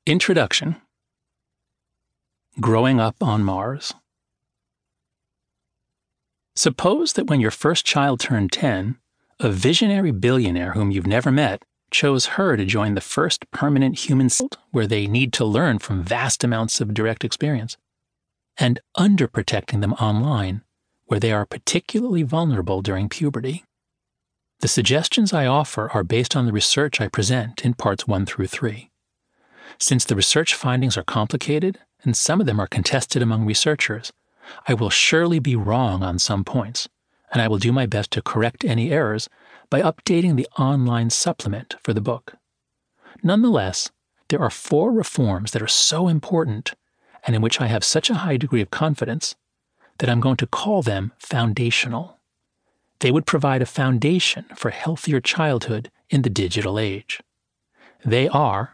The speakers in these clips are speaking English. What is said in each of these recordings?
Introduction. Growing up on Mars. Suppose that when your first child turned 10, a visionary billionaire whom you've never met chose her to join the first permanent human field where they need to learn from vast amounts of direct experience, and underprotecting them online where they are particularly vulnerable during puberty. The suggestions I offer are based on the research I present in parts 1 through 3. Since the research findings are complicated, and some of them are contested among researchers, I will surely be wrong on some points, and I will do my best to correct any errors by updating the online supplement for the book. Nonetheless, there are 4 reforms that are so important, and in which I have such a high degree of confidence, that I'm going to call them foundational. They would provide a foundation for healthier childhood in the digital age. They are: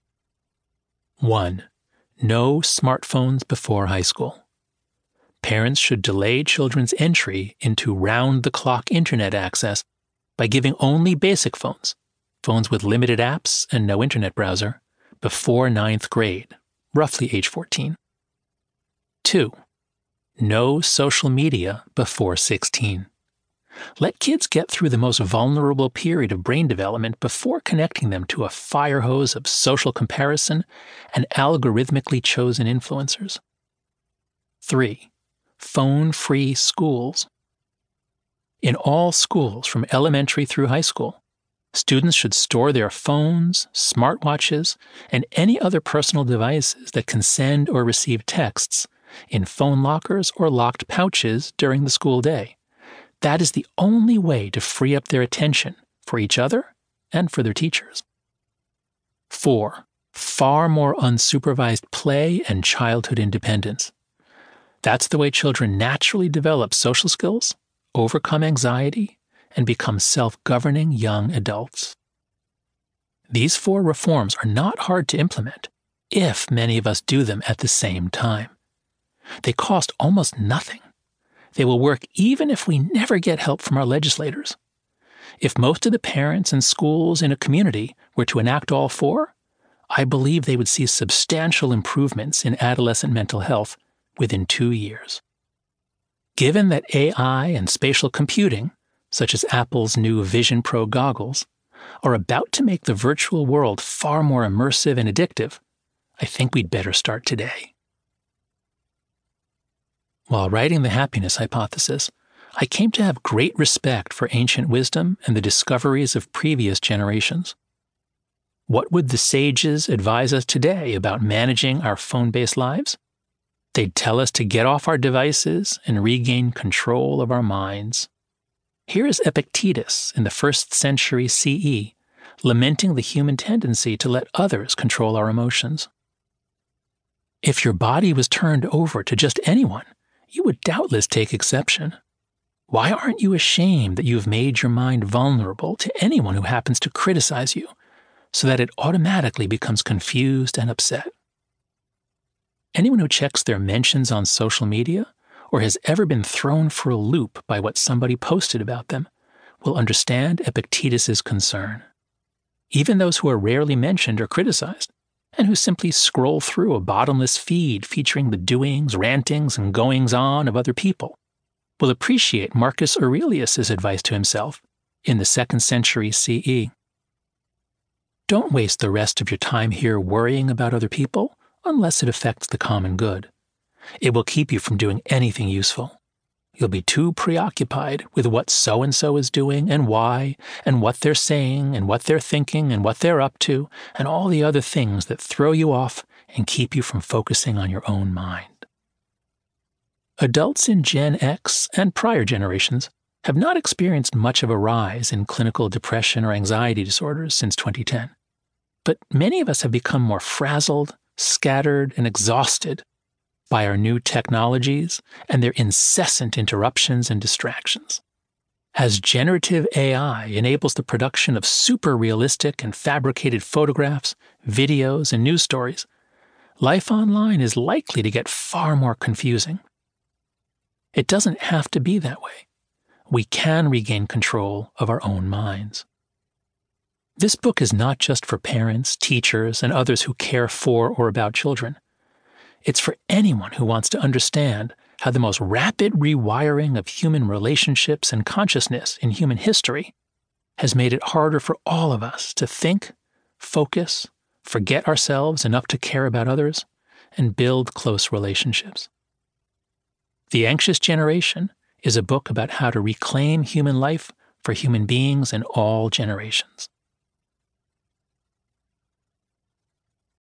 1. No smartphones before high school. Parents should delay children's entry into round-the-clock internet access by giving only basic phones with limited apps and no internet browser, before 9th grade, roughly age 14. 2. No social media before 16. Let kids get through the most vulnerable period of brain development before connecting them to a fire hose of social comparison and algorithmically chosen influencers. 3. Phone-free schools. In all schools from elementary through high school, students should store their phones, smartwatches, and any other personal devices that can send or receive texts in phone lockers or locked pouches during the school day. That is the only way to free up their attention for each other and for their teachers. 4. Far more unsupervised play and childhood independence. That's the way children naturally develop social skills, overcome anxiety, and become self-governing young adults. These 4 reforms are not hard to implement if many of us do them at the same time. They cost almost nothing. They will work even if we never get help from our legislators. If most of the parents and schools in a community were to enact all 4, I believe they would see substantial improvements in adolescent mental health within 2 years. Given that AI and spatial computing, such as Apple's new Vision Pro goggles, are about to make the virtual world far more immersive and addictive, I think we'd better start today. While writing the happiness hypothesis, I came to have great respect for ancient wisdom and the discoveries of previous generations. What would the sages advise us today about managing our phone-based lives? They'd tell us to get off our devices and regain control of our minds. Here is Epictetus in the 1st century CE, lamenting the human tendency to let others control our emotions. If your body was turned over to just anyone, you would doubtless take exception. Why aren't you ashamed that you have made your mind vulnerable to anyone who happens to criticize you, so that it automatically becomes confused and upset? Anyone who checks their mentions on social media, or has ever been thrown for a loop by what somebody posted about them, will understand Epictetus's concern. Even those who are rarely mentioned or criticized, and who simply scroll through a bottomless feed featuring the doings, rantings, and goings-on of other people, will appreciate Marcus Aurelius's advice to himself in the 2nd century CE. Don't waste the rest of your time here worrying about other people unless it affects the common good. It will keep you from doing anything useful. You'll be too preoccupied with what so-and-so is doing and why, and what they're saying and what they're thinking and what they're up to, and all the other things that throw you off and keep you from focusing on your own mind. Adults in Gen X and prior generations have not experienced much of a rise in clinical depression or anxiety disorders since 2010. But many of us have become more frazzled, scattered, and exhausted by our new technologies and their incessant interruptions and distractions. As generative AI enables the production of super-realistic and fabricated photographs, videos, and news stories, life online is likely to get far more confusing. It doesn't have to be that way. We can regain control of our own minds. This book is not just for parents, teachers, and others who care for or about children. It's for anyone who wants to understand how the most rapid rewiring of human relationships and consciousness in human history has made it harder for all of us to think, focus, forget ourselves enough to care about others, and build close relationships. The Anxious Generation is a book about how to reclaim human life for human beings in all generations.